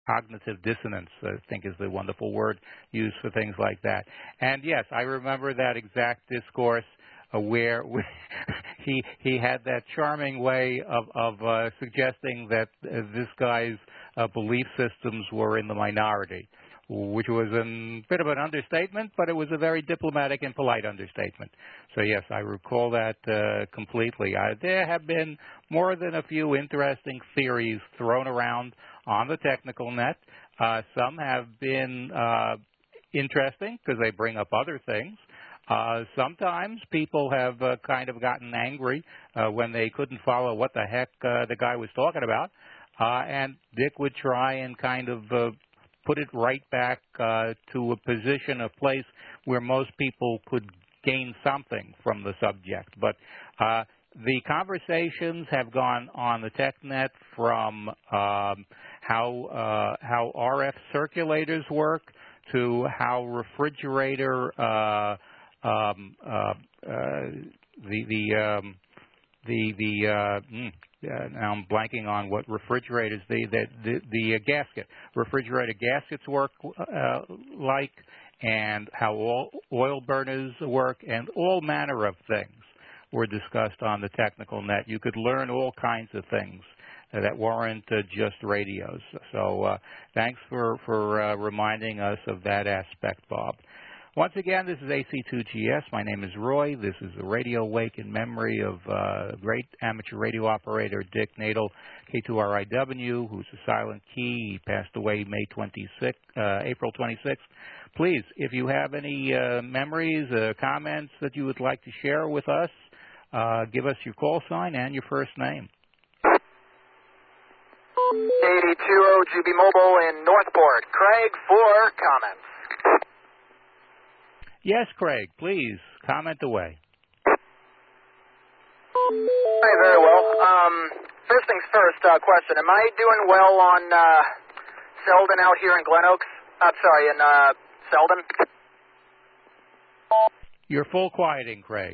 cognitive dissonance, I think is the wonderful word used for things like that. And yes, I remember that exact discourse where he had that charming way of suggesting that this guy's belief systems were in the minority, which was a bit of an understatement, but it was a very diplomatic and polite understatement. So yes, I recall that completely. There have been more than a few interesting theories thrown around on the technical net. Some have been interesting because they bring up other things. Sometimes people have kind of gotten angry when they couldn't follow what the heck the guy was talking about. And Dick would try and kind of put it right back to a position, a place where most people could gain something from the subject. But the conversations have gone on the TechNet from how RF circulators work to how refrigerator now I'm blanking on what refrigerators the gasket refrigerator gaskets work like, and how oil burners work, and all manner of things were discussed on the technical net. You could learn all kinds of things that weren't just radios. So thanks for reminding us of that aspect, Bob. Once again, this is AC2GS. My name is Roy. This is the Radio Wake in memory of great amateur radio operator Dick Nadel, K2RIW, who's a silent key. He passed away April 26th. Please, if you have any memories, comments that you would like to share with us, give us your call sign and your first name. 82 OGB Mobile in Northport. Craig for comments. Yes, Craig, please, comment away. Hi, very well. First things first, question. Am I doing well on Selden out here in Glen Oaks? I'm sorry, in Selden? You're full quieting, Craig.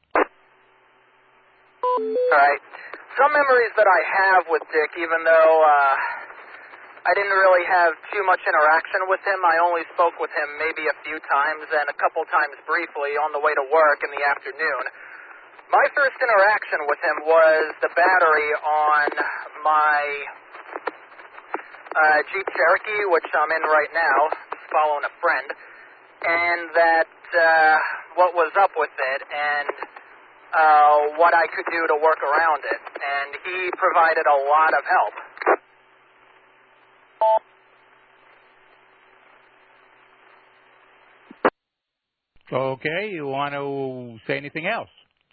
All right. Some memories that I have with Dick, even though I didn't really have too much interaction with him. I only spoke with him maybe a few times and a couple times briefly on the way to work in the afternoon. My first interaction with him was the battery on my Jeep Cherokee, which I'm in right now, following a friend, and that what was up with it and what I could do to work around it. And he provided a lot of help. Okay, you want to say anything else?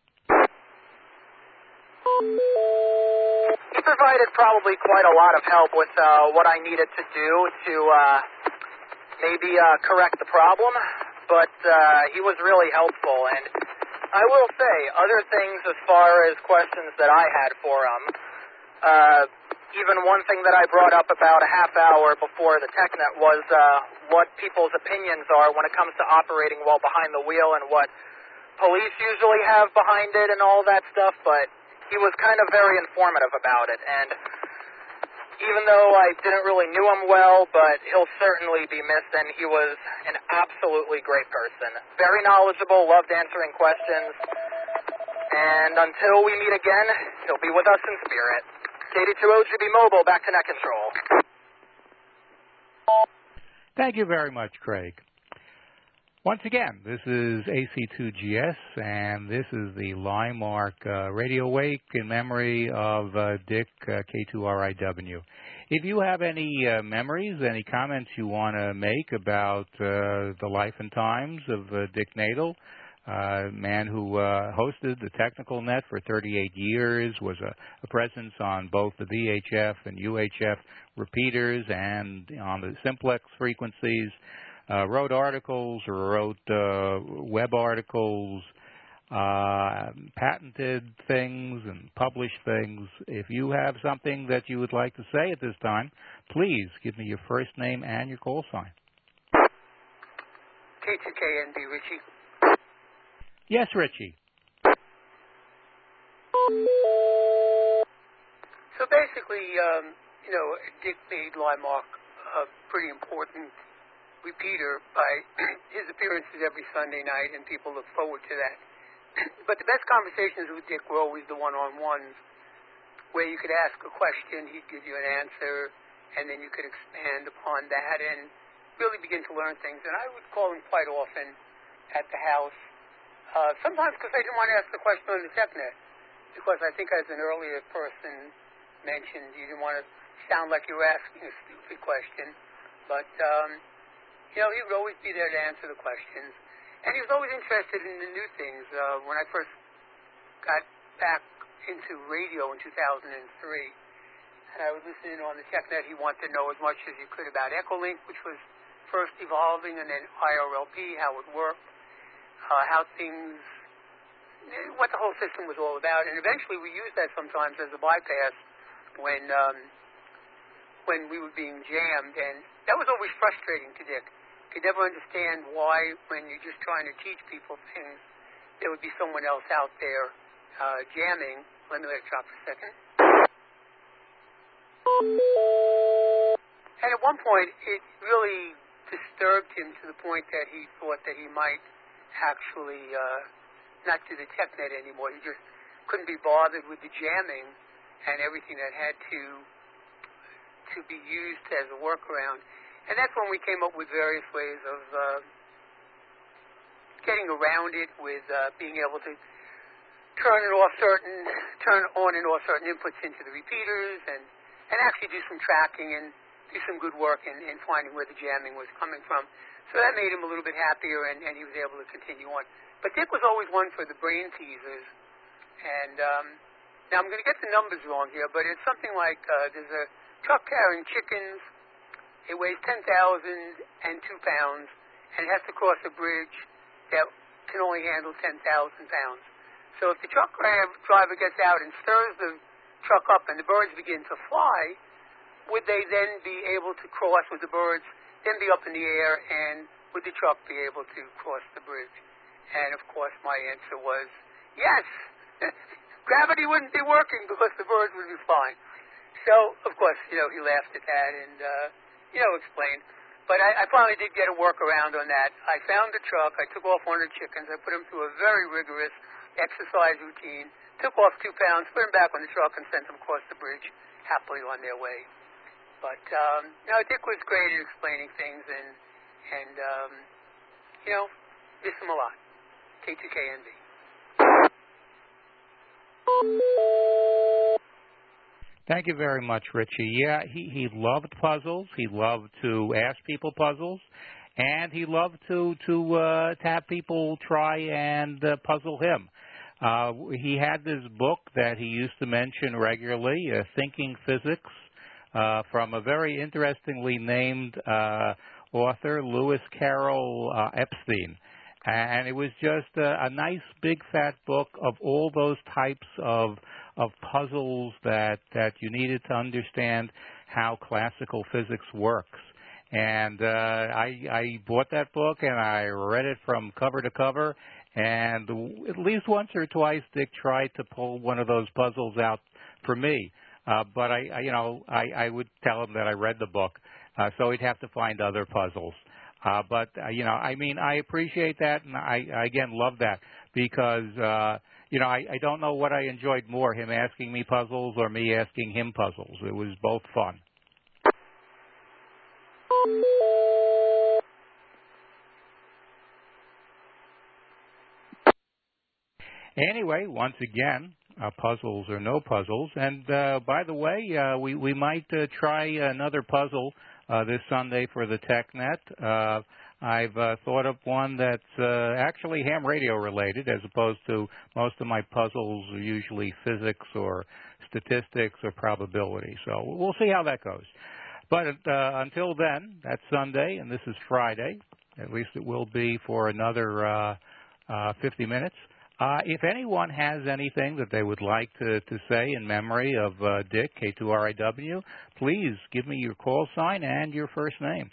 He provided probably quite a lot of help with what I needed to do to maybe correct the problem, but he was really helpful. And I will say, other things as far as questions that I had for him, even one thing that I brought up about a half hour before the TechNet was what people's opinions are when it comes to operating while behind the wheel and what police usually have behind it and all that stuff, but he was kind of very informative about it. And even though I didn't really knew him well, but he'll certainly be missed, and he was an absolutely great person. Very knowledgeable, loved answering questions, and until we meet again, he'll be with us in spirit. K82 OGB Mobile, back to net control. Thank you very much, Craig. Once again, this is AC2GS, and this is the Limemark Radio Wake in memory of Dick, K2RIW. If you have any memories, any comments you want to make about the life and times of Dick Nadel, a man who hosted the Technical Net for 38 years, was a presence on both the VHF and UHF repeaters and on the simplex frequencies, wrote articles or wrote web articles, patented things and published things. If you have something that you would like to say at this time, please give me your first name and your call sign. K2KNB, Richie. Yes, Richie. So basically, Dick made Limemark a pretty important repeater by his appearances every Sunday night, and people look forward to that. But the best conversations with Dick were always the one-on-ones, where you could ask a question, he'd give you an answer, and then you could expand upon that and really begin to learn things. And I would call him quite often at the house, sometimes because I didn't want to ask the question on the TechNet, because I think as an earlier person mentioned, you didn't want to sound like you were asking a stupid question. But, he would always be there to answer the questions. And he was always interested in the new things. When I first got back into radio in 2003, and I was listening on the TechNet, he wanted to know as much as he could about Echolink, which was first evolving, and then IRLP, how it worked, how things, what the whole system was all about. And eventually we used that sometimes as a bypass when we were being jammed, and that was always frustrating to Dick. Could never understand why, when you're just trying to teach people things, there would be someone else out there jamming. Let me let it drop for a second. And at one point, it really disturbed him to the point that he thought that he might actually not do the TechNet anymore. He just couldn't be bothered with the jamming and everything that had to be used as a workaround. And that's when we came up with various ways of getting around it, with being able to turn on and off certain inputs into the repeaters, and actually do some tracking and do some good work in finding where the jamming was coming from. So that made him a little bit happier, and he was able to continue on. But Dick was always one for the brain teasers. And now I'm going to get the numbers wrong here, but it's something like there's a truck carrying chickens. It weighs 10,002 pounds, and it has to cross a bridge that can only handle 10,000 pounds. So if the truck driver gets out and stirs the truck up and the birds begin to fly, would they then be able to cross, with the birds then be up in the air, and would the truck be able to cross the bridge? And, of course, my answer was yes. Gravity wouldn't be working because the birds would be flying. So, of course, he laughed at that and, explained. But I finally did get a workaround on that. I found the truck. I took off one of the chickens. I put him through a very rigorous exercise routine, took off 2 pounds, put him back on the truck, and sent him across the bridge happily on their way. But, Dick was great at explaining things, and miss him a lot. K2KNB. Thank you very much, Richie. Yeah, he loved puzzles. He loved to ask people puzzles, and he loved to have people try and puzzle him. He had this book that he used to mention regularly, Thinking Physics, from a very interestingly named author, Lewis Carroll Epstein. And it was just a nice big fat book of all those types of puzzles that you needed to understand how classical physics works. And I bought that book and I read it from cover to cover, and at least once or twice Dick tried to pull one of those puzzles out for me. But I would tell him that I read the book, so he'd have to find other puzzles. But I appreciate that, and I again love that because I don't know what I enjoyed more, him asking me puzzles or me asking him puzzles. It was both fun. Anyway, once again, puzzles or no puzzles. And by the way, we might try another puzzle this Sunday for the TechNet. I've thought of one that's actually ham radio related, as opposed to most of my puzzles are usually physics or statistics or probability. So we'll see how that goes. But until then, that's Sunday, and this is Friday. At least it will be for another 50 minutes. If anyone has anything that they would like to say in memory of Dick, K2RIW, please give me your call sign and your first name.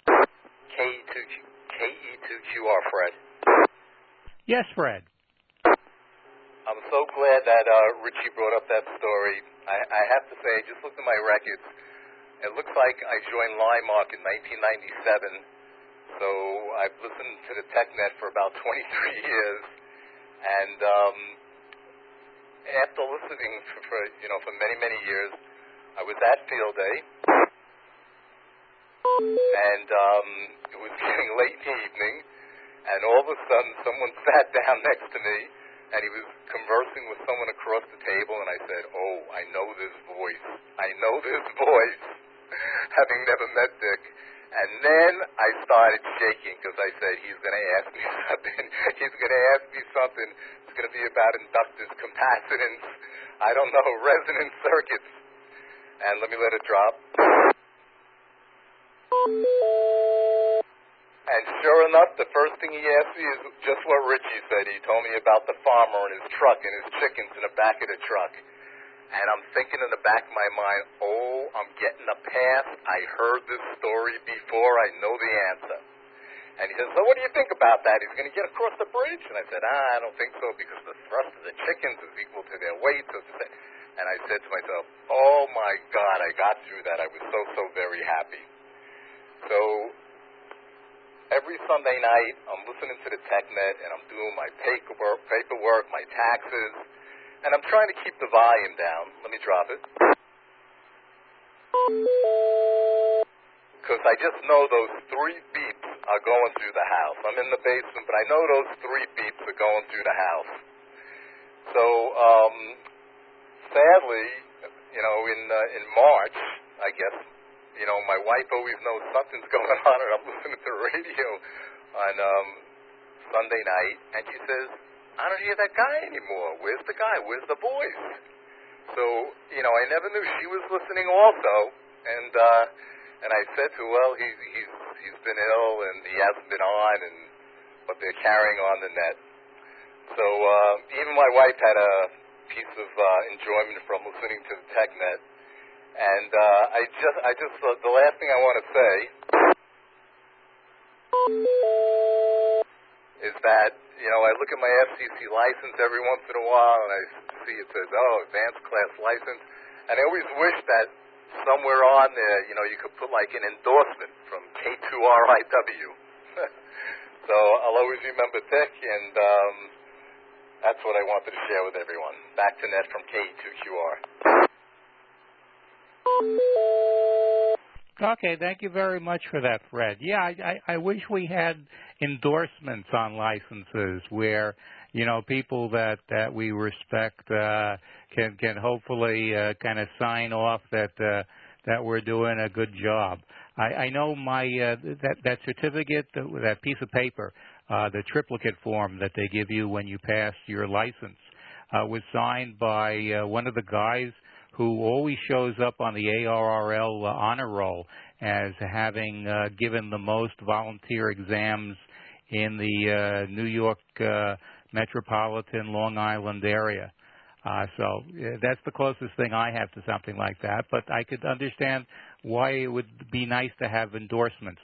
KE2QR, Fred. Yes, Fred. I'm so glad that Richie brought up that story. I have to say, I just looked at my records. It looks like I joined Linemark in 1997, so I've listened to the TechNet for about 23 years, and after listening for many years, I was at Field Day, and it was getting late in the evening, and all of a sudden someone sat down next to me, and he was conversing with someone across the table, and I said, "Oh, I know this voice. I know this voice," having never met Dick. And then I started shaking because I said, he's going to ask me something. He's going to ask me something. It's going to be about inductors, capacitance, I don't know, resonance circuits. And let me let it drop. And sure enough, the first thing he asked me is just what Richie said. He told me about the farmer and his truck and his chickens in the back of the truck. And I'm thinking in the back of my mind, oh, I'm getting a pass. I heard this story before. I know the answer. And he says, so what do you think about that? He's going to get across the bridge? And I said, I don't think so, because the thrust of the chickens is equal to their weight. And I said to myself, oh, my God, I got through that. I was so very happy. So every Sunday night, I'm listening to the TechNet, and I'm doing my paperwork, my taxes, and I'm trying to keep the volume down. Let me drop it. Because I just know those 3 beeps are going through the house. I'm in the basement, but I know those 3 beeps are going through the house. So, sadly, in March, I guess, my wife always knows something's going on, and I'm listening to the radio on Sunday night, and she says, I don't hear that guy anymore. Where's the guy? Where's the voice? So, I never knew she was listening also, and I said to her, well, he's been ill, and he hasn't been on, but they're carrying on the net. So, even my wife had a piece of enjoyment from listening to the TechNet. And I just the last thing I want to say is that, I look at my FCC license every once in a while, and I see it says, advanced class license. And I always wish that somewhere on there, you could put like an endorsement from K2RIW. So I'll always remember Dick, and that's what I wanted to share with everyone. Back to net from K2QR. Okay, thank you very much for that, Fred. Yeah, I wish we had endorsements on licenses where, people that we respect can hopefully kind of sign off that we're doing a good job. I know my that certificate, that piece of paper, the triplicate form that they give you when you pass your license, was signed by one of the guys who always shows up on the ARRL honor roll as having given the most volunteer exams in the New York metropolitan Long Island area. So that's the closest thing I have to something like that, but I could understand why it would be nice to have endorsements.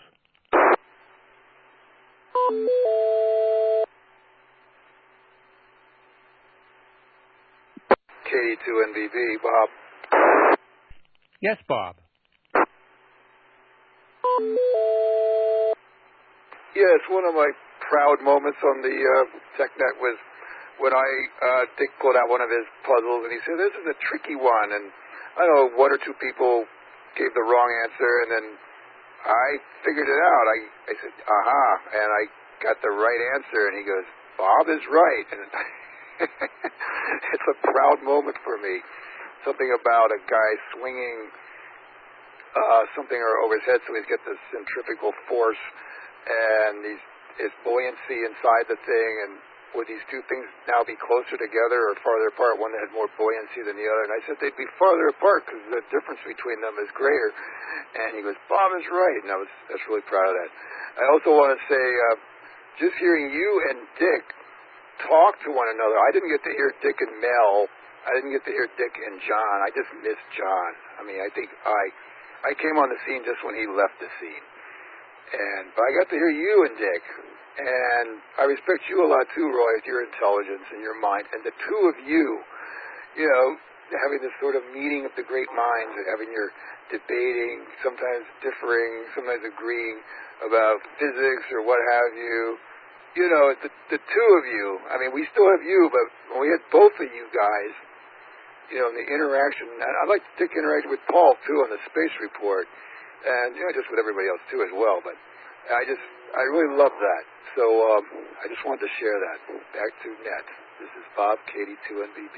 KD2NBB, Bob. Yes, Bob. Yes, one of my proud moments on the TechNet was when Dick pulled out one of his puzzles, and he said, this is a tricky one, and I don't know, 1 or 2 people gave the wrong answer, and then I figured it out. I said, aha, and I got the right answer, and he goes, Bob is right, and it's a proud moment for me. Something about a guy swinging something over his head so he's got this centrifugal force, and his buoyancy inside the thing, and would these 2 things now be closer together or farther apart, one that had more buoyancy than the other? And I said they'd be farther apart because the difference between them is greater. And he goes, Bob is right, and I was really proud of that. I also want to say, just hearing you and Dick talk to one another, I didn't get to hear Dick and Mel. I didn't get to hear Dick and John. I just missed John. I mean, I think I came on the scene just when he left the scene. But I got to hear you and Dick. And I respect you a lot too, Roy, with your intelligence and your mind. And the 2 of you, having this sort of meeting of the great minds and having your debating, sometimes differing, sometimes agreeing about physics or what have you. You know, the two of you, I mean, we still have you, but when we had both of you guys, you know, in the interaction, and I'd like to interact with Paul, too, on the space report, and, you know, just with everybody else, too, as well, but I really love that. So I just wanted to share that. Back to Net. This is Bob, KD2NBB.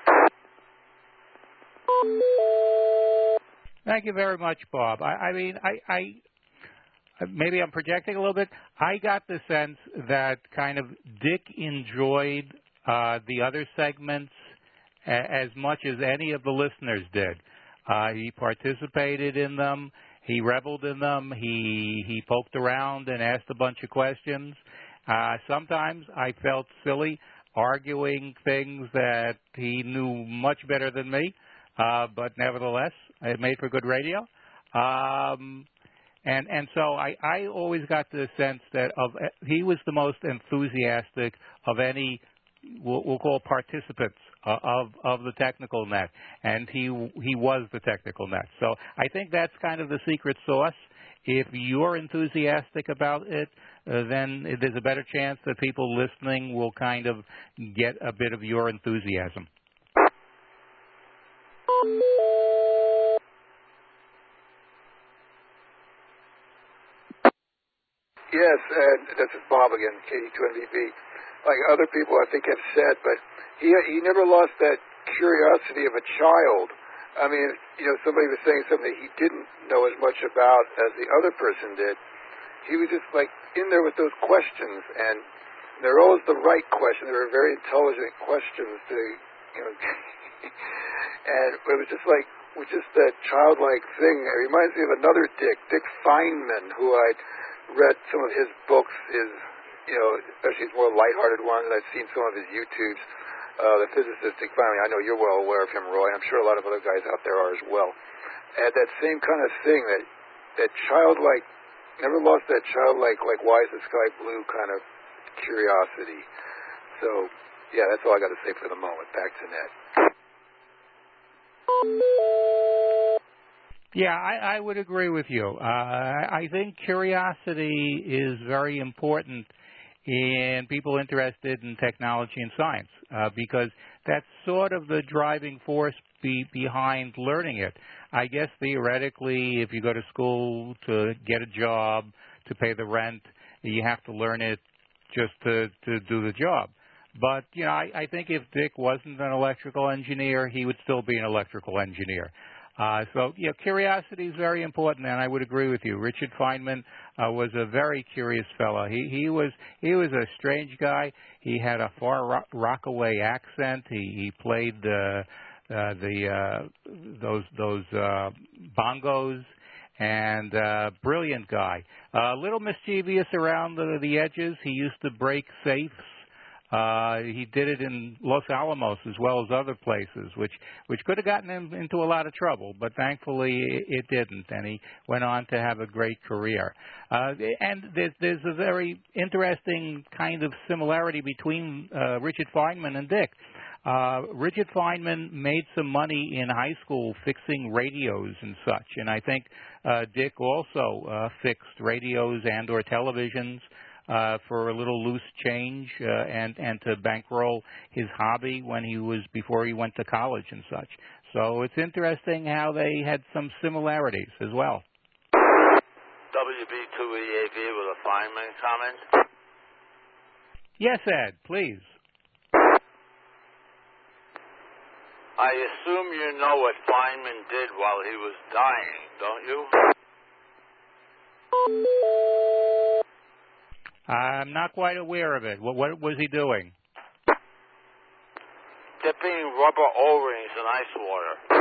Thank you very much, Bob. I mean, maybe I'm projecting a little bit. I got the sense that kind of Dick enjoyed the other segments as much as any of the listeners did. He participated in them. He reveled in them. He poked around and asked a bunch of questions. Sometimes I felt silly arguing things that he knew much better than me, but nevertheless, it made for good radio. And so I always got the sense that he was the most enthusiastic of any, we'll call participants of the technical net, and he was the technical net. So I think that's kind of the secret sauce. If you're enthusiastic about it, then there's a better chance that people listening will kind of get a bit of your enthusiasm. Yes, and this is Bob again, KD2NBB. Like other people I think have said, but he never lost that curiosity of a child. I mean, you know, somebody was saying something that he didn't know as much about as the other person did. He was just like in there with those questions, and they're always the right questions. They were very intelligent questions to, you know, and it was just like, with just that childlike thing. It reminds me of another Dick Feynman, who I'd read some of his books, you know, especially his more lighthearted ones. I've seen some of his YouTubes. The physicist Dick Feynman, I know you're well aware of him, Roy. I'm sure a lot of other guys out there are as well. And that same kind of thing, that childlike, never lost that childlike, like why is the sky blue kind of curiosity. So, yeah, that's all I got to say for the moment. Back to Ned. Yeah, I would agree with you. I think curiosity is very important in people interested in technology and science because that's sort of the driving force behind learning it. I guess theoretically, if you go to school to get a job, to pay the rent, you have to learn it just to do the job. But, you know, I think if Dick wasn't an electrical engineer, he would still be an electrical engineer. So, yeah, curiosity is very important, and I would agree with you. Richard Feynman was a very curious fellow. He was a strange guy. He had a far Rockaway accent. He played those bongos, and brilliant guy. A little mischievous around the edges. He used to break safes. He did it in Los Alamos as well as other places, which could have gotten him into a lot of trouble, but thankfully it didn't, and he went on to have a great career. And there's a very interesting kind of similarity between Richard Feynman and Dick. Richard Feynman made some money in high school fixing radios and such, and I think Dick also fixed radios and or televisions for a little loose change and to bankroll his hobby before he went to college and such. So it's interesting how they had some similarities as well. WB2EAV with a Feynman comment. Yes, Ed, please. I assume you know what Feynman did while he was dying, don't you? I'm not quite aware of it. What was he doing? Dipping rubber O-rings in ice water.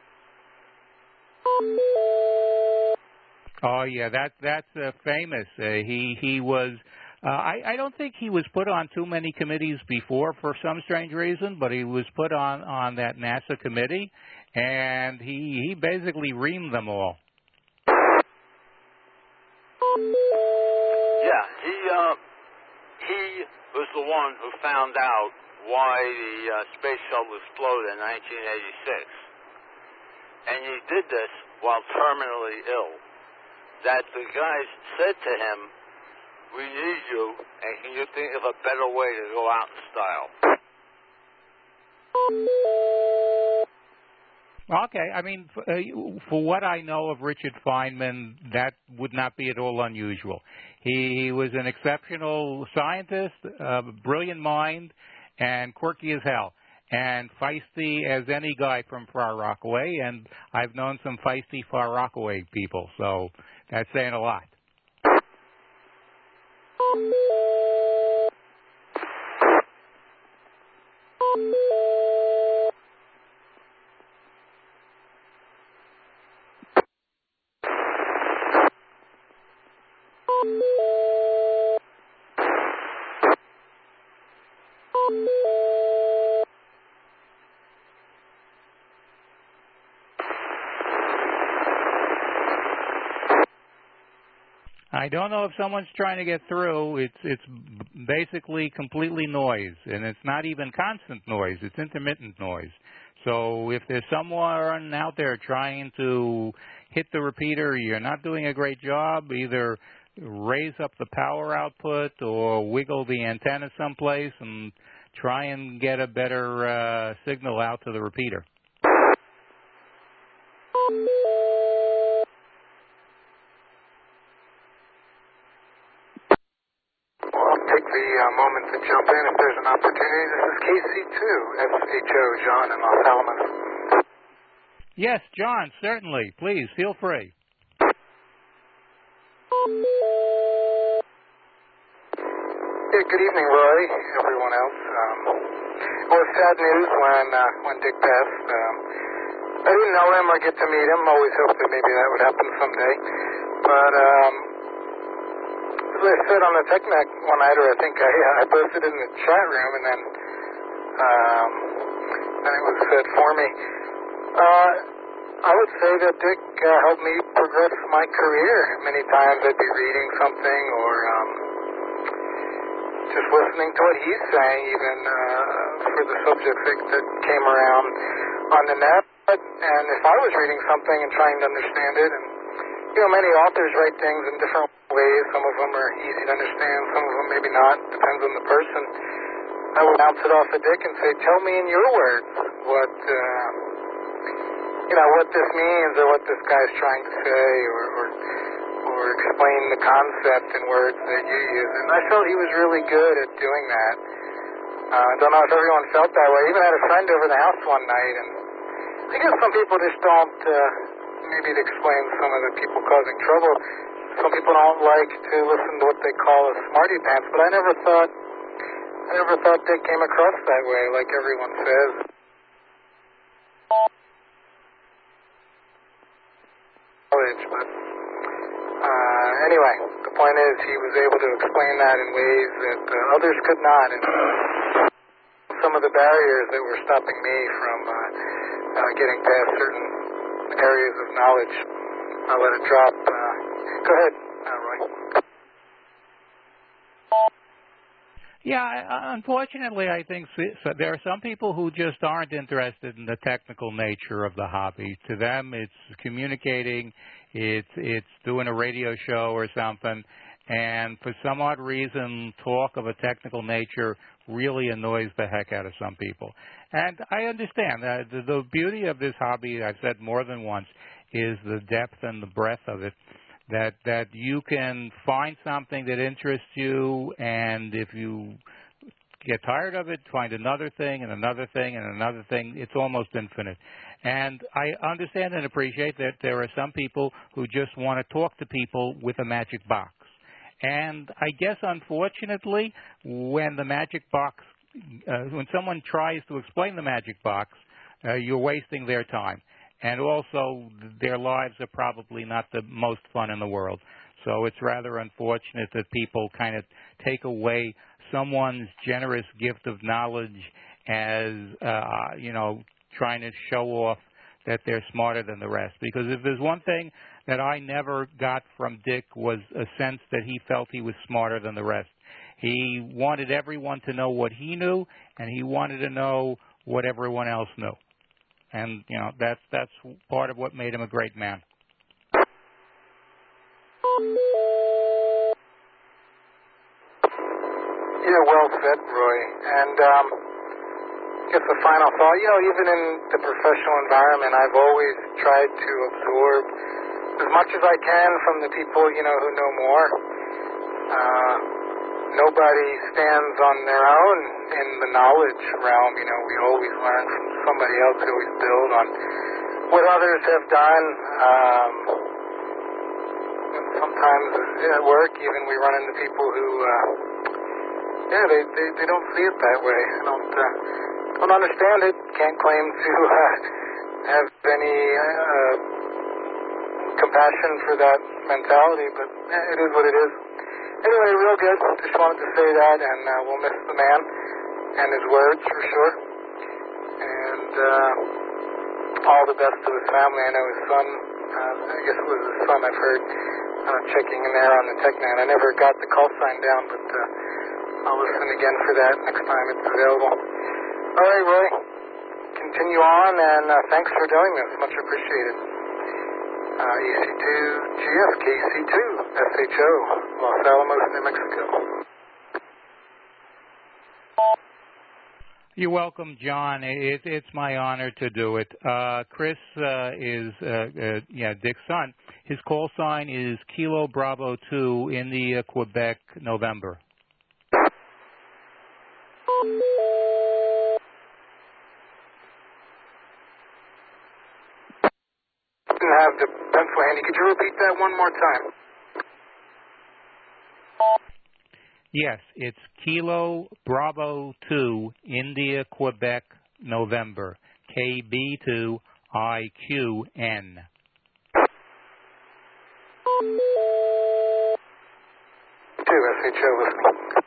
Oh yeah, that's famous. He was. I don't think he was put on too many committees before for some strange reason, but he was put on that NASA committee, and he basically reamed them all. Yeah, he was the one who found out why the space shuttle exploded in 1986. And he did this while terminally ill. That the guys said to him, "We need you, and can you think of a better way to go out in style?" Okay, I mean, for what I know of Richard Feynman, that would not be at all unusual. He was an exceptional scientist, a brilliant mind, and quirky as hell, and feisty as any guy from Far Rockaway, and I've known some feisty Far Rockaway people, so that's saying a lot. I don't know if someone's trying to get through. It's basically completely noise, and it's not even constant noise. It's intermittent noise. So if there's someone out there trying to hit the repeater, you're not doing a great job. Either raise up the power output or wiggle the antenna someplace and try and get a better signal out to the repeater. Moment to jump in if there's an opportunity. This is KC2, SHO, John in Los Alamos. Yes, John, certainly. Please, feel free. Yeah, good evening, Roy, everyone else. It was sad news when Dick passed. I didn't know him or get to meet him. Always hoped that maybe that would happen someday. But as I said on the TechNet one night, or I think I posted it in the chat room, and then it was said for me. I would say that Dick helped me progress my career. Many times I'd be reading something or just listening to what he's saying, even for the subjects that came around on the net. And if I was reading something and trying to understand it, and many authors write things in different ways. Some of them are easy to understand, some of them maybe not. Depends on the person. I would bounce it off of Dick and say, "Tell me in your words what what this means, or what this guy's trying to say, or explain the concept in words that you use." And I felt he was really good at doing that. I don't know if everyone felt that way. I even had a friend over the house one night, and I guess some people just don't. Maybe to explain some of the people causing trouble, some people don't like to listen to what they call a smarty pants, but I never thought Dick came across that way, like everyone says. But anyway, the point is he was able to explain that in ways that others could not, and some of the barriers that were stopping me from getting past certain areas of knowledge. I'll let it drop. Go ahead, Roy. Yeah, unfortunately, I think there are some people who just aren't interested in the technical nature of the hobby. To them, it's communicating, it's doing a radio show or something, and for some odd reason, talk of a technical nature really annoys the heck out of some people. And I understand that the beauty of this hobby, I've said more than once, is the depth and the breadth of it. That you can find something that interests you, and if you get tired of it, find another thing and another thing and another thing. It's almost infinite. And I understand and appreciate that there are some people who just want to talk to people with a magic box. And I guess, unfortunately, when the magic box, when someone tries to explain the magic box, you're wasting their time. And also, their lives are probably not the most fun in the world. So it's rather unfortunate that people kind of take away someone's generous gift of knowledge as, trying to show off that they're smarter than the rest. Because if there's one thing that I never got from Dick was a sense that he felt he was smarter than the rest. He wanted everyone to know what he knew, and he wanted to know what everyone else knew. And, you know, that's part of what made him a great man. Yeah, well said, Roy. And just a final thought, you know, even in the professional environment, I've always tried to absorb as much as I can from the people, you know, who know more. Nobody stands on their own in the knowledge realm. You know, we always learn from somebody else. We always build on what others have done. Sometimes at work, even we run into people who, they don't see it that way. Don't understand it. Can't claim to have any compassion for that mentality, but it is what it is. Anyway, real good. Just wanted to say that, and we'll miss the man and his words for sure. And all the best to his family. I know his son, I guess it was his son I've heard checking in there on the TechNet. I never got the call sign down, but I'll listen again for that next time it's available. All right, Roy. Continue on, and thanks for doing this. Much appreciated. EC2GF, KC2, SHO, Los Alamos, New Mexico. You're welcome, John. It's my honor to do it. Chris is Dick's son. His call sign is Kilo Bravo 2, India, Quebec, November. Didn't have the pencil handy. Could you repeat that one more time? Yes, it's Kilo Bravo 2, India, Quebec, November, KB2 IQN. SHO listening.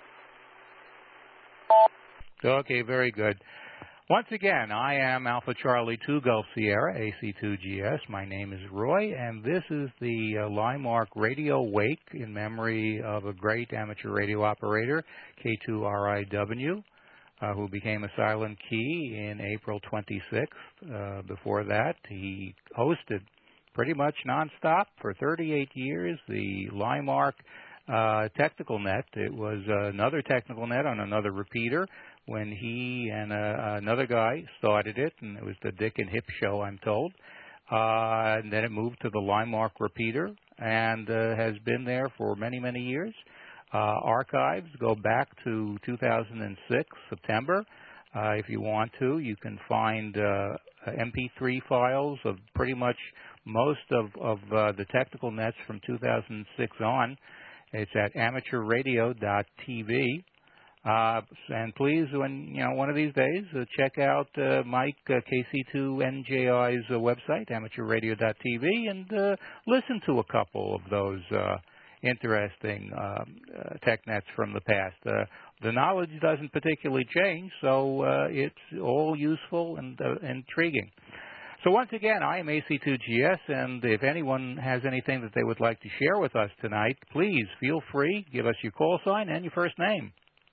Okay, very good. Once again, I am Alpha Charlie 2 Gulf Sierra, AC2GS. My name is Roy, and this is the Limark Radio Wake in memory of a great amateur radio operator, K2RIW, who became a silent key in April 26th. Before that, he hosted pretty much nonstop for 38 years the Limark Technical Net. It was another technical net on another repeater when he and another guy started it, and it was the Dick and Hip show, I'm told. And then it moved to the Limark repeater and has been there for many, many years. Archives go back to 2006, September. If you want to, you can find MP3 files of pretty much most of the technical nets from 2006 on. It's at amateurradio.tv. And please, when one of these days, check out Mike KC2NJI's website, amateurradio.tv, and listen to a couple of those interesting tech nets from the past. The knowledge doesn't particularly change, so it's all useful and intriguing. So once again, I am AC2GS, and if anyone has anything that they would like to share with us tonight, please feel free. Give us your call sign and your first name.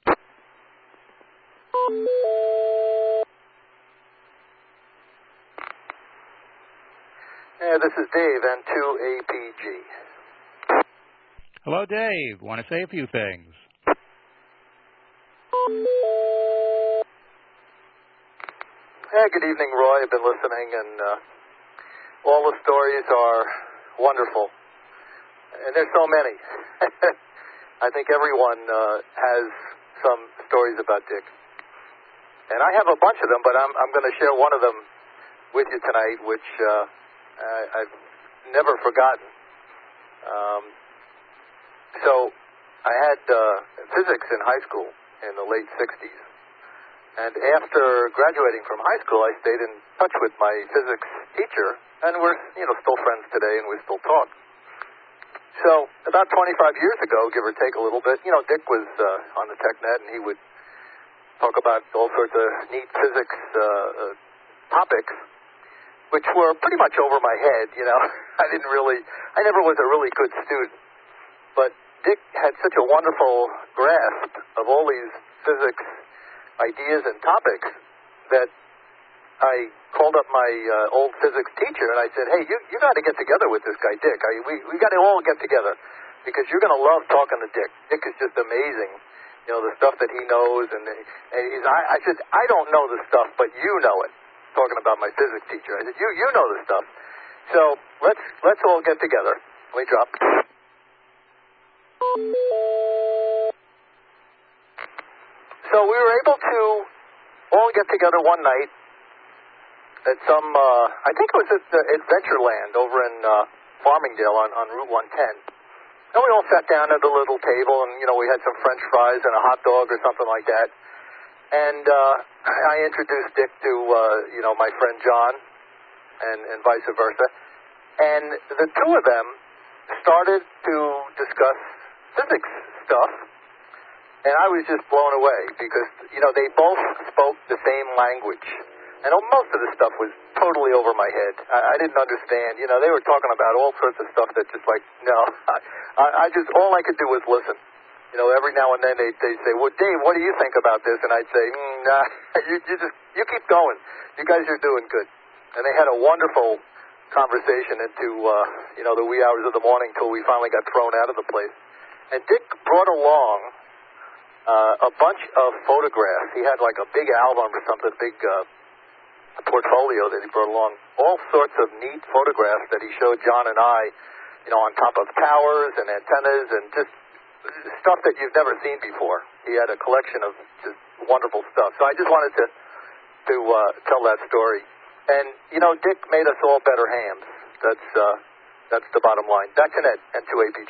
Yeah, this is Dave, N2APG. Hello, Dave. Want to say a few things? Yeah, good evening, Roy. I've been listening, and all the stories are wonderful. And there's so many. I think everyone has some stories about Dick. And I have a bunch of them, but I'm going to share one of them with you tonight, which I've never forgotten. So I had physics in high school in the late 60s. And after graduating from high school, I stayed in touch with my physics teacher, and we're still friends today, and we still talk. So about 25 years ago, give or take a little bit, Dick was on the TechNet, and he would talk about all sorts of neat physics topics. which were pretty much over my head, you know. I never was a really good student. But Dick had such a wonderful grasp of all these physics ideas and topics that I called up my old physics teacher and I said, hey, you got to get together with this guy, Dick. We got to all get together because you're going to love talking to Dick. Dick is just amazing, you know, the stuff that he knows. And I said, I don't know the stuff, but you know it. Talking about my physics teacher. I said, you know the stuff. So let's all get together. Let me drop. So we were able to all get together one night at some, I think it was at Adventureland over in Farmingdale on Route 110. And we all sat down at a little table and, you know, we had some French fries and a hot dog or something like that. And I introduced Dick to, you know, my friend John and vice versa. And the two of them started to discuss physics stuff. And I was just blown away because, you know, they both spoke the same language. And most of the stuff was totally over my head. I didn't understand. You know, they were talking about all sorts of stuff that just like, no. All I could do was listen. You know, every now and then they'd say, well, Dave, what do you think about this? And I'd say, nah, you keep going. You guys are doing good. And they had a wonderful conversation into, you know, the wee hours of the morning till we finally got thrown out of the place. And Dick brought along a bunch of photographs. He had like a big album or something, a big portfolio that he brought along. All sorts of neat photographs that he showed John and I, you know, on top of towers and antennas and just stuff that you've never seen before. He had a collection of just wonderful stuff. So I just wanted to tell that story. And, you know, Dick made us all better hams. That's the bottom line. Back to Ned and to APG.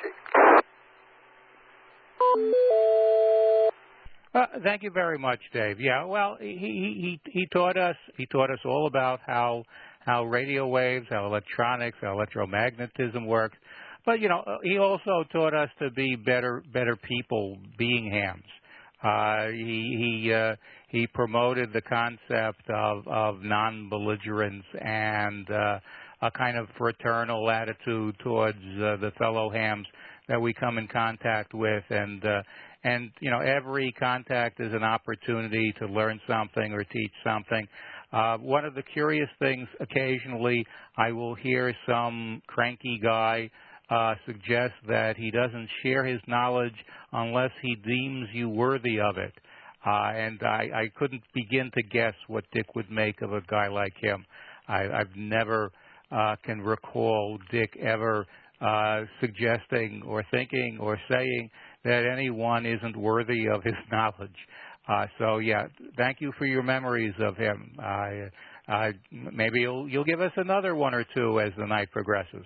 Thank you very much, Dave. Yeah, well, he taught us all about how radio waves, how electronics, how electromagnetism works. But you know, he also taught us to be better people, being hams. He promoted the concept of non-belligerence and a kind of fraternal attitude towards the fellow hams that we come in contact with, and you know, every contact is an opportunity to learn something or teach something. One of the curious things, occasionally I will hear some cranky guy suggest that he doesn't share his knowledge unless he deems you worthy of it. And I couldn't begin to guess what Dick would make of a guy like him. I've never can recall Dick ever suggesting or thinking or saying that anyone isn't worthy of his knowledge. So yeah, thank you for your memories of him. Maybe you'll give us another one or two as the night progresses.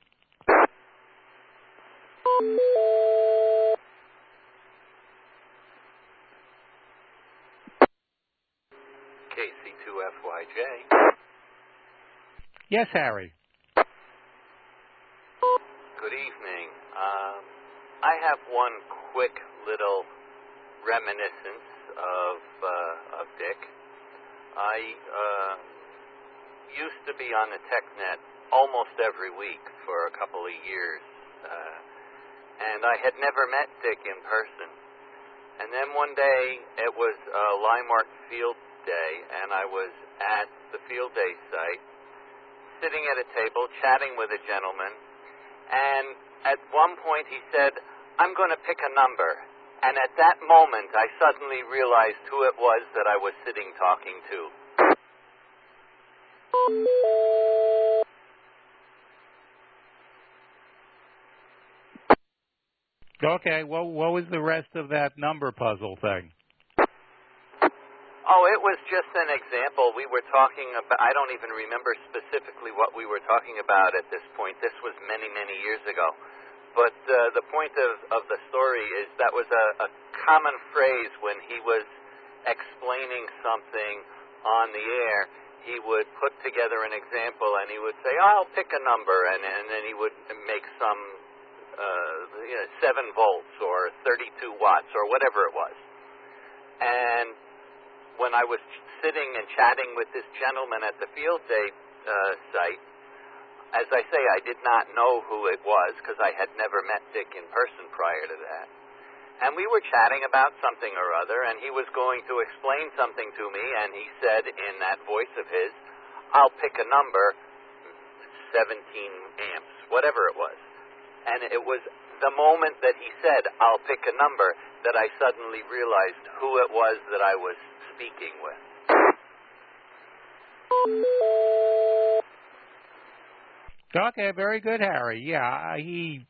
KC2FYJ. Yes, Harry. Good evening. I have one quick little reminiscence of Dick. I used to be on the TechNet almost every week for a couple of years, and I had never met Dick in person. And then one day, it was Limart Field Day, and I was at the field day site, sitting at a table, chatting with a gentleman, and at one point he said, I'm going to pick a number. And at that moment, I suddenly realized who it was that I was sitting talking to. Okay, well, what was the rest of that number puzzle thing? Oh, it was just an example. We were talking about, I don't even remember specifically what we were talking about at this point. This was many, many years ago. But the point of the story is that was a common phrase when he was explaining something on the air. He would put together an example and he would say, I'll pick a number, and then he would make some 7 volts or 32 watts or whatever it was. And when I was sitting and chatting with this gentleman at the field day site. As I say, I did not know who it was because I had never met Dick in person prior to that. And we were chatting about something or other, and he was going to explain something to me, and he said in that voice of his, I'll pick a number, 17 amps, whatever it was. And it was the moment that he said, I'll pick a number, that I suddenly realized who it was that I was speaking with. Okay, very good, Harry. Yeah, he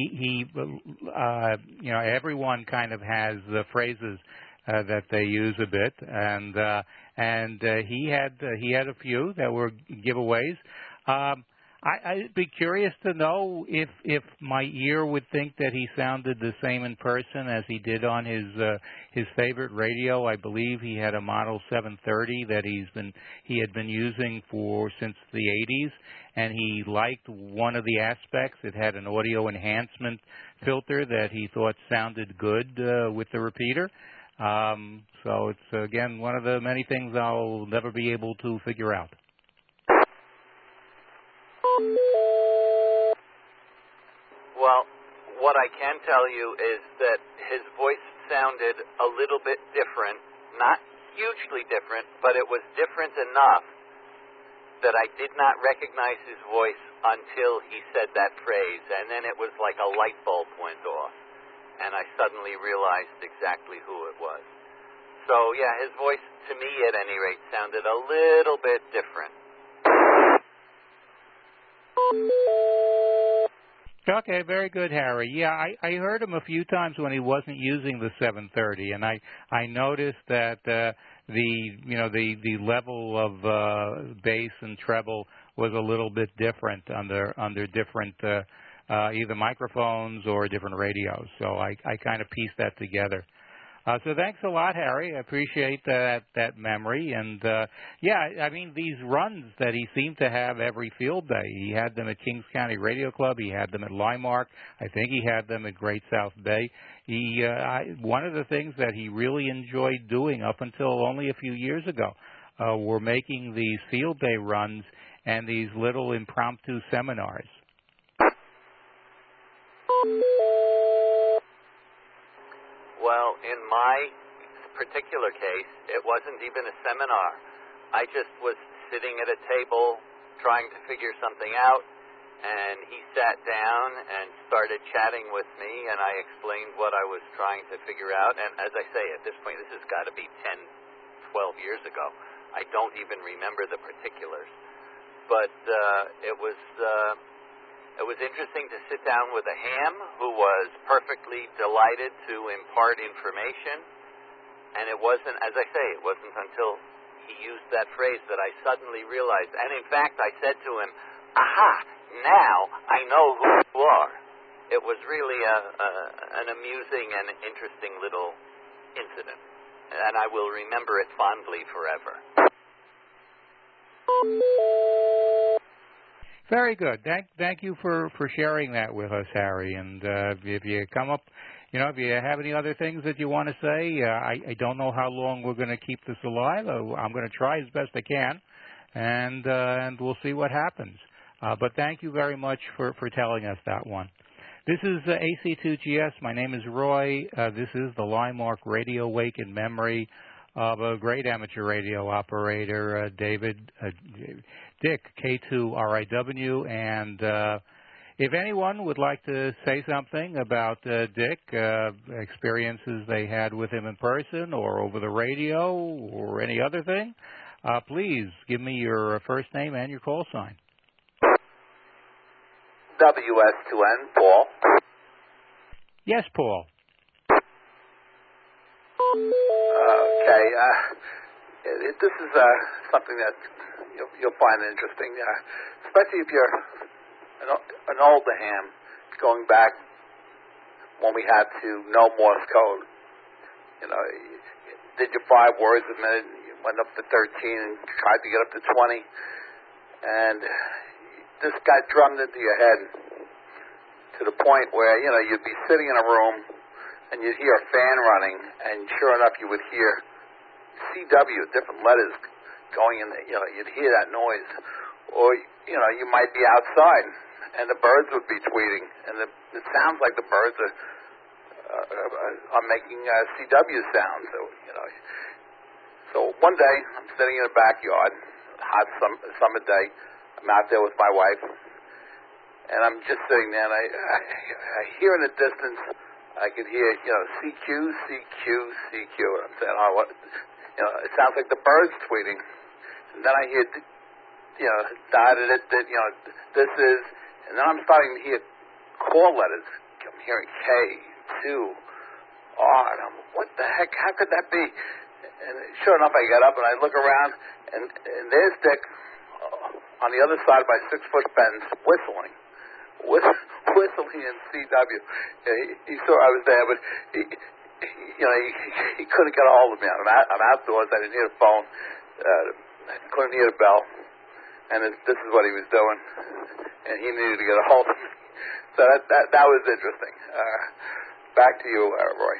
you know, everyone kind of has phrases that they use a bit, and he had a few that were giveaways. I'd be curious to know if my ear would think that he sounded the same in person as he did on his favorite radio. I believe he had a Model 730 that he had been using since the 80s, and he liked one of the aspects. It had an audio enhancement filter that he thought sounded good with the repeater. So it's again one of the many things I'll never be able to figure out. Well, what I can tell you is that his voice sounded a little bit different, not hugely different, but it was different enough that I did not recognize his voice until he said that phrase, and then it was like a light bulb went off, and I suddenly realized exactly who it was. So, yeah, his voice, to me at any rate, sounded a little bit different. Okay, very good, Harry. Yeah, I heard him a few times when he wasn't using the 730, and I noticed that the level of bass and treble was a little bit different under different either microphones or different radios. So I kind of pieced that together. So thanks a lot, Harry. I appreciate that memory. And, yeah, I mean, these runs that he seemed to have every field day. He had them at Kings County Radio Club. He had them at Limark. I think he had them at Great South Bay. One of the things that he really enjoyed doing up until only a few years ago were making these field day runs and these little impromptu seminars. Well, in my particular case, it wasn't even a seminar. I just was sitting at a table trying to figure something out, and he sat down and started chatting with me, and I explained what I was trying to figure out. And as I say, at this point, this has got to be 10, 12 years ago. I don't even remember the particulars. But it was interesting to sit down with a ham who was perfectly delighted to impart information. And it wasn't, as I say, it wasn't until he used that phrase that I suddenly realized. And in fact, I said to him, aha, now I know who you are. It was really an amusing and interesting little incident. And I will remember it fondly forever. Very good. Thank you for sharing that with us, Harry. And if you come up, if you have any other things that you want to say, I don't know how long we're going to keep this alive. I'm going to try as best I can, and we'll see what happens. But thank you very much for telling us that one. This is AC2GS. My name is Roy. This is the Limark Radio Wake in memory of a great amateur radio operator, Dick, K2RIW, and if anyone would like to say something about Dick, experiences they had with him in person or over the radio or any other thing, please give me your first name and your call sign. WS2N, Paul. Yes, Paul. Okay, this is something that you'll find interesting, especially if you're an older ham, going back when we had to know Morse code. Did your 5 words a minute, you went up to 13 and tried to get up to 20, and this got drummed into your head to the point where, you'd be sitting in a room and you'd hear a fan running, and sure enough, you would hear CW, different letters going in, you'd hear that noise. or you might be outside and the birds would be tweeting, and it sounds like the birds are making CW sounds. So one day I'm sitting in the backyard, hot summer day. I'm out there with my wife, and I'm just sitting there, and I hear in the distance, I could hear CQ, CQ, CQ. And I'm saying, oh, what? It sounds like the birds tweeting. And then I hear dotted it that this is, and then I'm starting to hear call letters. I'm hearing K, 2, R, and I'm, what the heck? How could that be? And sure enough, I get up and I look around, and there's Dick on the other side of my 6-foot fence whistling in CW. He saw I was there, but he couldn't get a hold of me. I'm outdoors. I didn't hear the phone. Couldn't hear the bell. And this is what he was doing, and he needed to get a hold of me. So that was interesting. Back to you, Roy.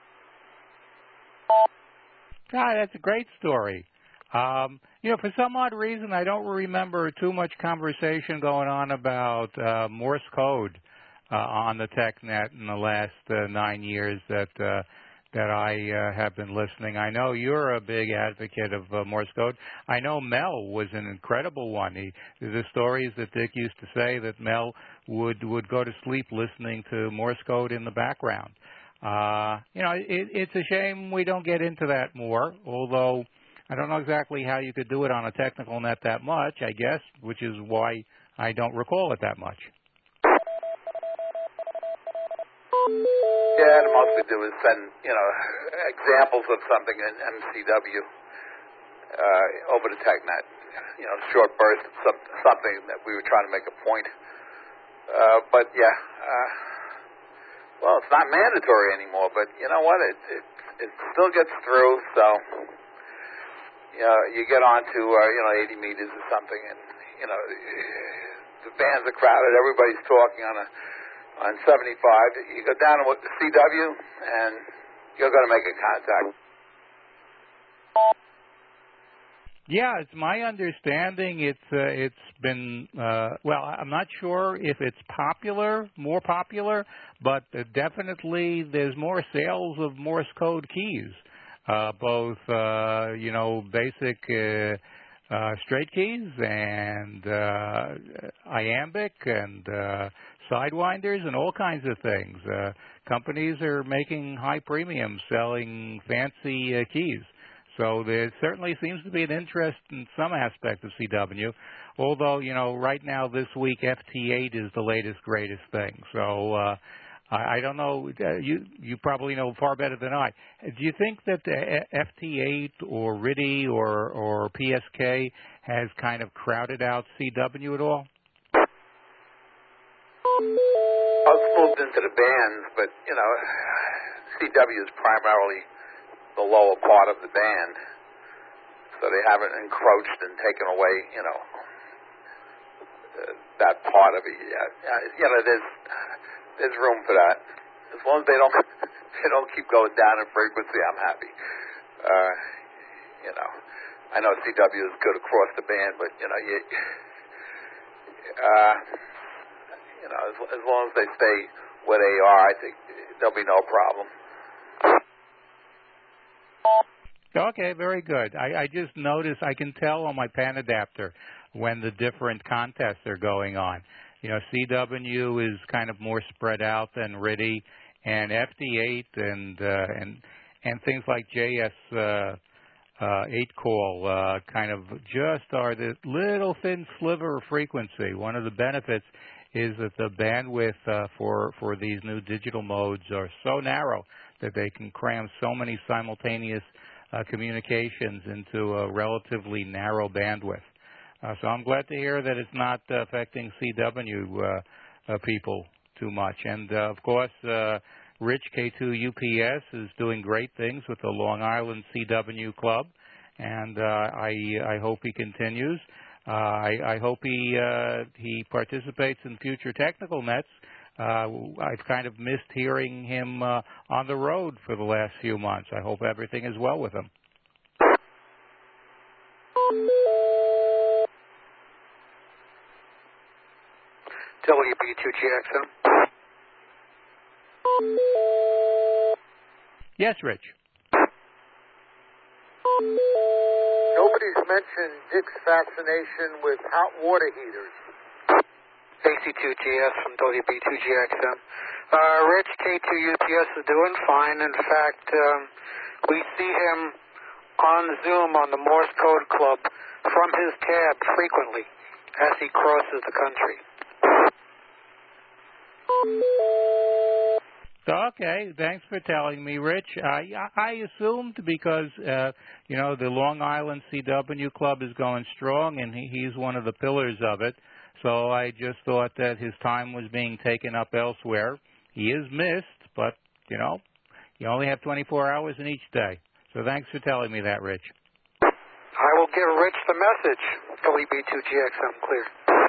God, that's a great story. For some odd reason, I don't remember too much conversation going on about Morse code on the TechNet in the last 9 years that I have been listening. I know you're a big advocate of Morse code. I know Mel was an incredible one. The stories that Dick used to say that Mel would go to sleep listening to Morse code in the background. It's a shame we don't get into that more, although I don't know exactly how you could do it on a technical net that much, I guess, which is why I don't recall it that much. Yeah, the most we do is send, examples of something in MCW over to TechNet. Short burst of something that we were trying to make a point. But yeah, well, it's not mandatory anymore. But you know what? It still gets through. So you get on to 80 meters or something, and the bands are crowded. Everybody's talking on 75, you go down to CW, and you're going to make a contact. Yeah, it's my understanding it's been, I'm not sure if it's more popular, but definitely there's more sales of Morse code keys, both, basic straight keys and iambic and sidewinders and all kinds of things. Companies are making high premiums selling fancy keys. So there certainly seems to be an interest in some aspect of CW, although, right now this week FT8 is the latest, greatest thing. So I don't know. You probably know far better than I. Do you think that FT8 or RTTY or PSK has kind of crowded out CW at all? I was moved into the bands, but, CW is primarily the lower part of the band, so they haven't encroached and taken away, that part of it yet. There's room for that. As long as they don't keep going down in frequency, I'm happy. I know CW is good across the band, but as long as they stay where they are, I think there'll be no problem. Okay, very good. I just noticed, I can tell on my pan adapter when the different contests are going on. CW is kind of more spread out than RTTY, and FT8 and things like JS 8-call kind of just are this little thin sliver of frequency. One of the benefits is that the bandwidth for these new digital modes are so narrow that they can cram so many simultaneous communications into a relatively narrow bandwidth. So I'm glad to hear that it's not affecting CW people too much. And, of course, Rich K2UPS is doing great things with the Long Island CW Club, and I hope he continues. I hope he participates in future technical nets. I've kind of missed hearing him on the road for the last few months. I hope everything is well with him. WB2GXM. Yes, Rich. Nobody's mentioned Dick's fascination with hot water heaters. AC2GS from WB2GXM. Rich, K2UPS is doing fine. In fact, we see him on Zoom on the Morse Code Club from his tab frequently as he crosses the country. Okay, thanks for telling me, Rich. I assumed because, the Long Island CW Club is going strong, and he's one of the pillars of it, so I just thought that his time was being taken up elsewhere. He is missed, but, you only have 24 hours in each day. So thanks for telling me that, Rich. I will give Rich the message. WB2GXM clear.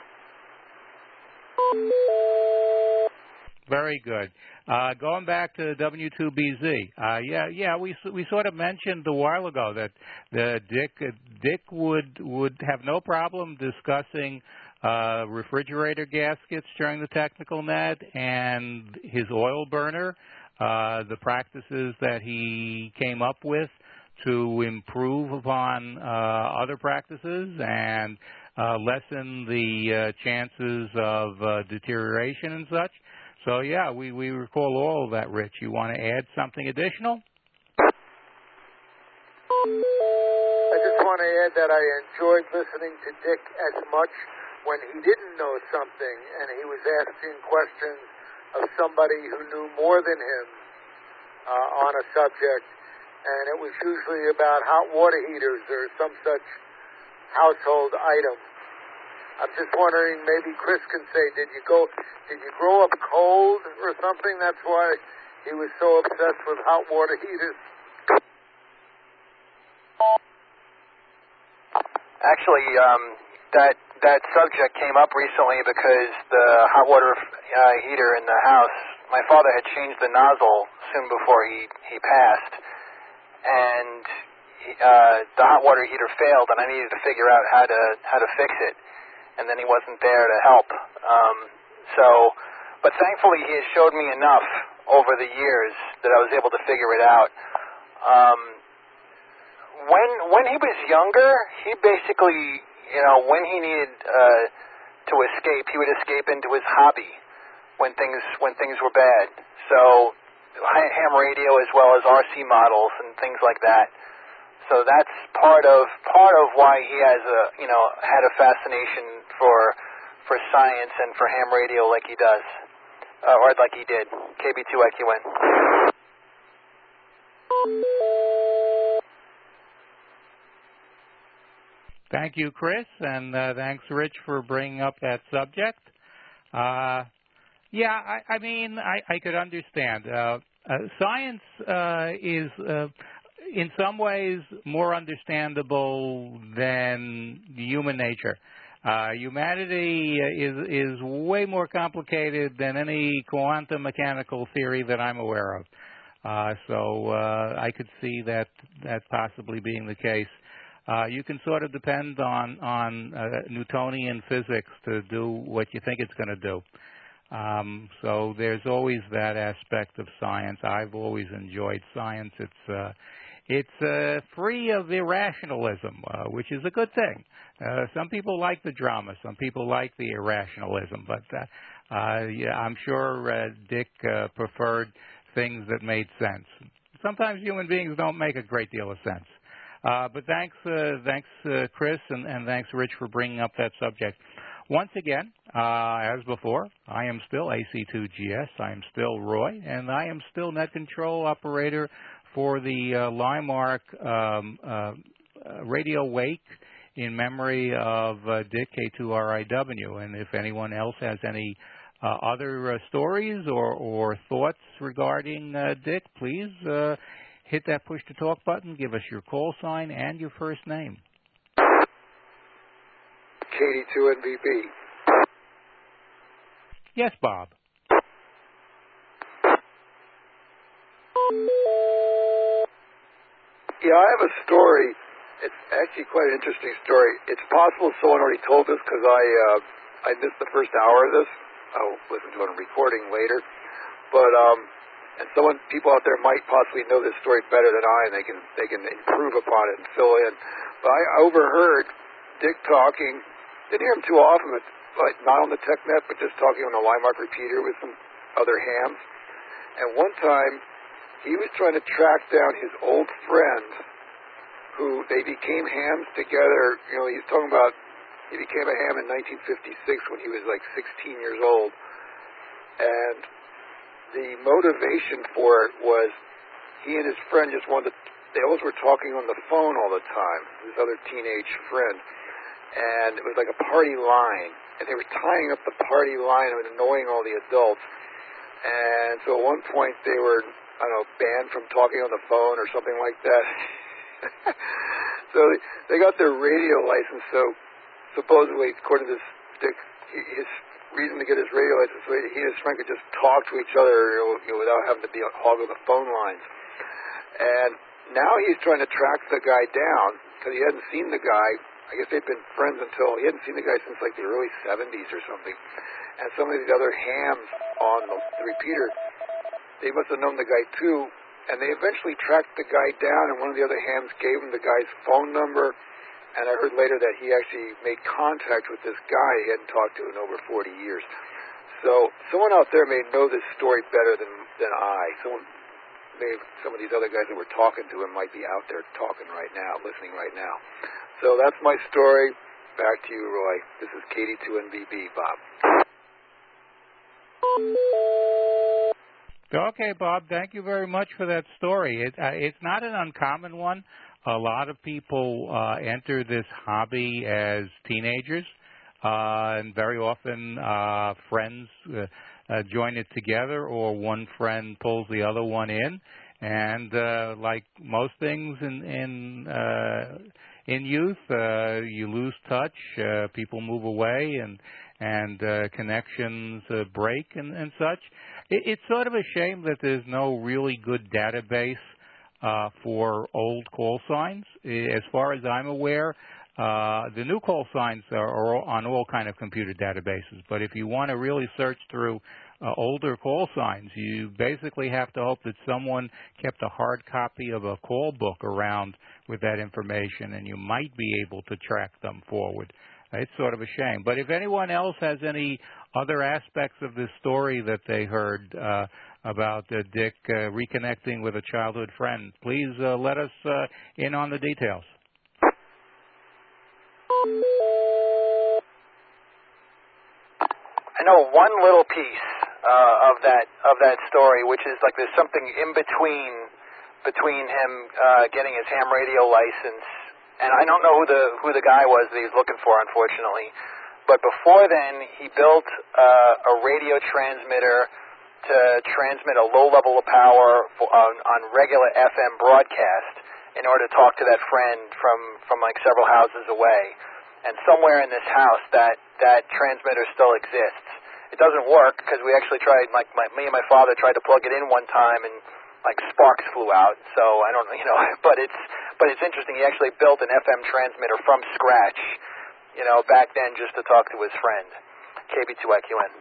Very good. Going back to W2BZ, we sort of mentioned a while ago that Dick would have no problem discussing refrigerator gaskets during the technical net and his oil burner, the practices that he came up with to improve upon other practices and lessen the chances of deterioration and such. So, yeah, we recall all of that, Rich. You want to add something additional? I just want to add that I enjoyed listening to Dick as much when he didn't know something and he was asking questions of somebody who knew more than him on a subject, and it was usually about hot water heaters or some such household item. I'm just wondering, maybe Chris can say, did you grow up cold or something? That's why he was so obsessed with hot water heaters. Actually, that subject came up recently because the hot water heater in the house, my father had changed the nozzle soon before he passed, and the hot water heater failed, and I needed to figure out how to fix it. And then he wasn't there to help. But thankfully he has showed me enough over the years that I was able to figure it out. When he was younger, he basically, when he needed to escape, he would escape into his hobby when things were bad. So ham radio as well as RC models and things like that. So that's part of why he has had a fascination for science and for ham radio like he does, or like he did. KB2IQN. Thank you, Chris, and thanks, Rich, for bringing up that subject. I could understand. Science is in some ways more understandable than human nature. Humanity is way more complicated than any quantum mechanical theory that I'm aware of. So I could see that possibly being the case. You can sort of depend on Newtonian physics to do what you think it's going to do. So there's always that aspect of science. I've always enjoyed science. It's free of irrationalism, which is a good thing. Some people like the drama. Some people like the irrationalism. But I'm sure Dick preferred things that made sense. Sometimes human beings don't make a great deal of sense. But thanks, Chris, and thanks, Rich, for bringing up that subject. Once again, as before, I am still AC2GS. I am still Roy, and I am still net control operator for the Limark radio wake in memory of Dick K2RIW. And if anyone else has any other stories or thoughts regarding Dick, please hit that push-to-talk button, give us your call sign and your first name. KD2NVB. Yes, Bob. Yeah, I have a story. It's actually quite an interesting story. It's possible someone already told this because I missed the first hour of this. I'll listen to it on recording later. But and people out there might possibly know this story better than I, and they can improve upon it and fill in. But I overheard Dick talking. Didn't hear him too often, but like not on the TechNet, but just talking on the Limemark repeater with some other hams. And one time, he was trying to track down his old friend, who they became hams together. You know, he's talking about he became a ham in 1956 when he was like 16 years old. And the motivation for it was he and his friend just wanted to, they always were talking on the phone all the time, this other teenage friend. And it was like a party line. And they were tying up the party line and annoying all the adults. And so at one point they were, I don't know, banned from talking on the phone or something like that. So they got their radio license. So supposedly, according to this Dick, his reason to get his radio license, so he and his friend could just talk to each other, without having to be hogging the phone lines. And now he's trying to track the guy down because he hadn't seen the guy. I guess they've been friends until he hadn't seen the guy since like the early 70s or something. And some of these other hams on the repeater, they must have known the guy too. And they eventually tracked the guy down, and one of the other hams gave him the guy's phone number. And I heard later that he actually made contact with this guy he hadn't talked to in over 40 years. So someone out there may know this story better than I. Some of these other guys that were talking to him might be out there talking right now, listening right now. So that's my story. Back to you, Roy. This is KD2NBB, Bob. Okay, Bob, thank you very much for that story. It's not an uncommon one. A lot of people enter this hobby as teenagers, and very often friends join it together, or one friend pulls the other one in. And like most things in youth, you lose touch, people move away, and connections break and such. It's sort of a shame that there's no really good database for old call signs. As far as I'm aware, the new call signs are on all kind of computer databases. But if you want to really search through older call signs, you basically have to hope that someone kept a hard copy of a call book around with that information, and you might be able to track them forward. It's sort of a shame. But if anyone else has any other aspects of this story that they heard about Dick reconnecting with a childhood friend, please let us in on the details. I know one little piece of that story, which is like there's something in between him getting his ham radio license, and I don't know who the guy was that he was looking for, unfortunately. But before then, he built a radio transmitter to transmit a low level of power on regular FM broadcast in order to talk to that friend from like several houses away. And somewhere in this house, that transmitter still exists. It doesn't work because we actually tried, like me and my father tried to plug it in one time, and like sparks flew out. So I don't, but it's interesting. He actually built an FM transmitter from scratch, back then just to talk to his friend. KB2IQN.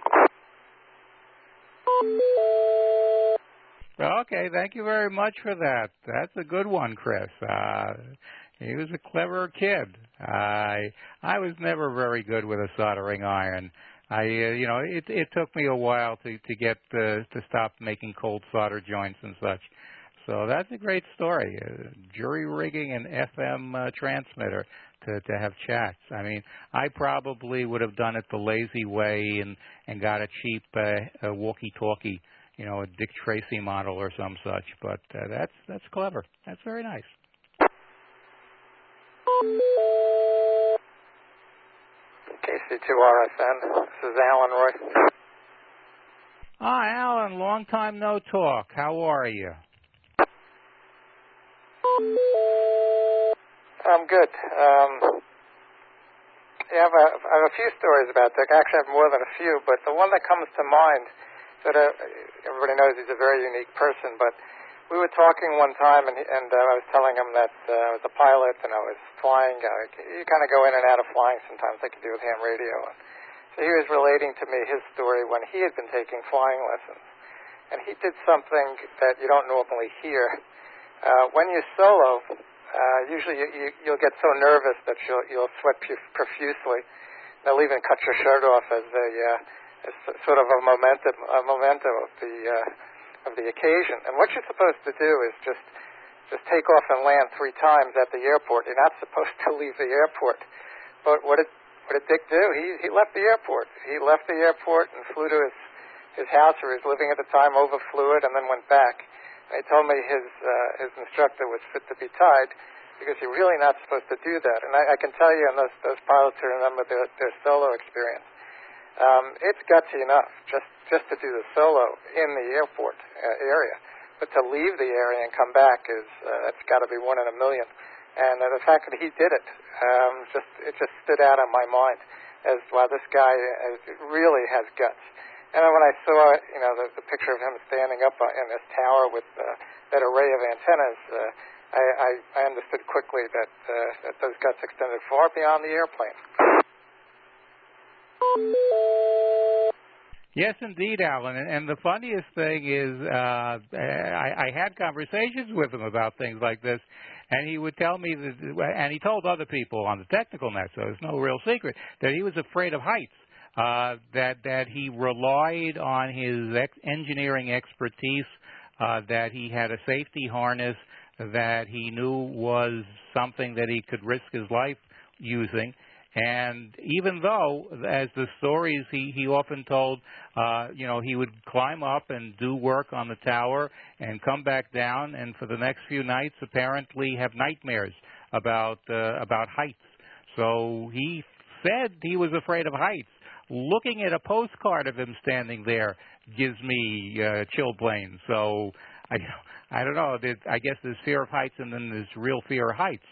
Okay, thank you very much for that. That's a good one, Chris. He was a clever kid. I was never very good with a soldering iron. It took me a while to get to stop making cold solder joints and such. So that's a great story. Jury rigging an FM transmitter to have chats. I mean, I probably would have done it the lazy way and got a cheap walkie-talkie, a Dick Tracy model or some such. But that's clever. That's very nice. KC2RSN. This is Alan Roy. Ah, Alan, long time no talk. How are you? I'm good. I have a few stories about Dick. Actually, I have more than a few, but the one that comes to mind, everybody knows he's a very unique person, but we were talking one time, and I was telling him that I was a pilot and I was flying. You kind of go in and out of flying sometimes, like you do with ham radio. So he was relating to me his story when he had been taking flying lessons. And he did something that you don't normally hear. When you solo, usually you'll get so nervous that you'll sweat profusely. They'll even cut your shirt off as sort of a memento of the occasion. And what you're supposed to do is just take off and land 3 times at the airport. You're not supposed to leave the airport. But what did Dick do? He left the airport. He left the airport and flew to his house where he was living at the time, overflew it, and then went back. And he told me his instructor was fit to be tied because you're really not supposed to do that. And I can tell you, and those pilots who remember their solo experience, it's gutsy enough just to do the solo in the airport area. But to leave the area and come back that's got to be 1 in a million. And the fact that he did it, it just stood out in my mind as, wow, this guy really has guts. And then when I saw, the picture of him standing up in this tower with that array of antennas, I understood quickly that those guts extended far beyond the airplane. Yes, indeed, Alan. And the funniest thing is I had conversations with him about things like this, and he would tell me that, and he told other people on the technical net, so it's no real secret, that he was afraid of heights, that he relied on his engineering expertise, that he had a safety harness that he knew was something that he could risk his life using. And even though, as the stories he often told, he would climb up and do work on the tower and come back down, and for the next few nights apparently have nightmares about heights. So he said he was afraid of heights. Looking at a postcard of him standing there gives me chilblains. So I don't know. I guess there's fear of heights, and then there's real fear of heights.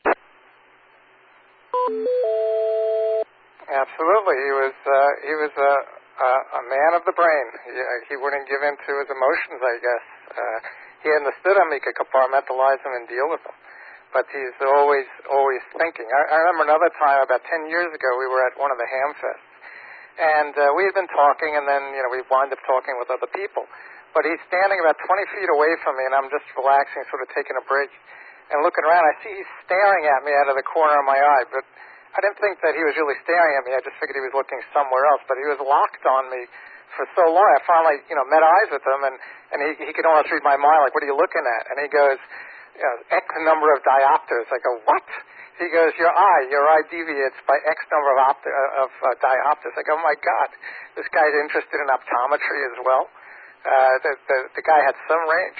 Absolutely, he was a man of the brain. He wouldn't give in to his emotions, I guess. He understood them. He could compartmentalize them and deal with them. But he's always thinking. I remember another time about 10 years ago. We were at one of the Hamfests, and we had been talking, and then we wound up talking with other people. But he's standing about 20 feet away from me, and I'm just relaxing, sort of taking a break, and looking around. I see he's staring at me out of the corner of my eye, but I didn't think that he was really staring at me. I just figured he was looking somewhere else. But he was locked on me for so long. I finally, met eyes with him, and he could almost read my mind, like, what are you looking at? And he goes, X number of diopters. I go, what? He goes, your eye deviates by X number of diopters. I go, oh, my God, this guy's interested in optometry as well. The guy had some range.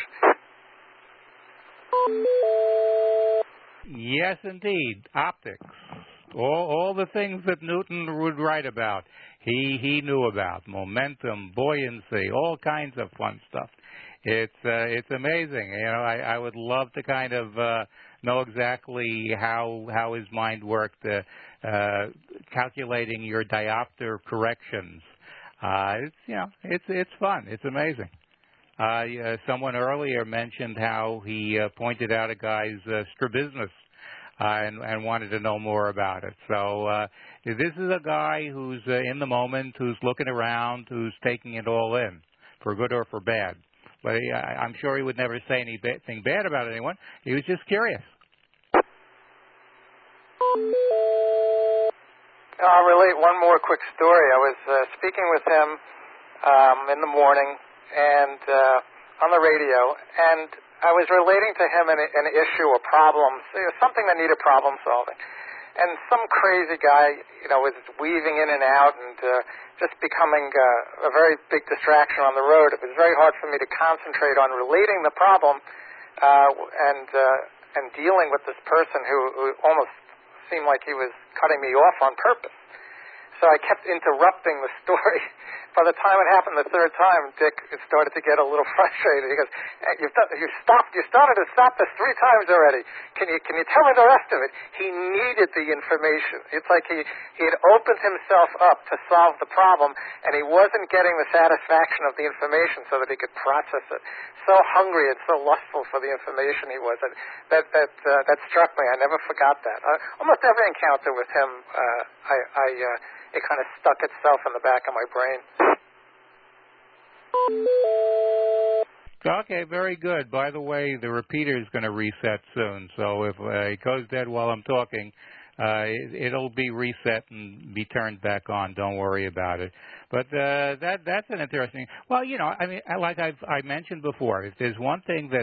Yes, indeed. Optics. All the things that Newton would write about, he knew about. Momentum, buoyancy, all kinds of fun stuff. It's amazing. I would love to kind of know exactly how his mind worked, calculating your diopter corrections. It's fun. It's amazing. Someone earlier mentioned how he pointed out a guy's strabismus and wanted to know more about it. So this is a guy who's in the moment, who's looking around, who's taking it all in, for good or for bad. But I'm sure he would never say anything bad about anyone. He was just curious. I'll relate one more quick story. I was speaking with him in the morning and on the radio, and I was relating to him an issue, a problem, something that needed problem solving. And some crazy guy, was weaving in and out and just becoming a very big distraction on the road. It was very hard for me to concentrate on relating the problem and dealing with this person who almost seemed like he was cutting me off on purpose. So I kept interrupting the story, by the time it happened the third time, Dick started to get a little frustrated. He goes, hey, you started to stop this 3 times already. Can you tell me the rest of it? He needed the information. It's like he had opened himself up to solve the problem, and he wasn't getting the satisfaction of the information so that he could process it. So hungry and so lustful for the information he was. That struck me. I never forgot that. Almost every encounter with him, it kind of stuck itself in the back of my brain. Okay, very good. By the way, the repeater is going to reset soon, so if it goes dead while I'm talking, it'll be reset and be turned back on. Don't worry about it. But that's an interesting. Well, I mean, like I mentioned before, if there's one thing that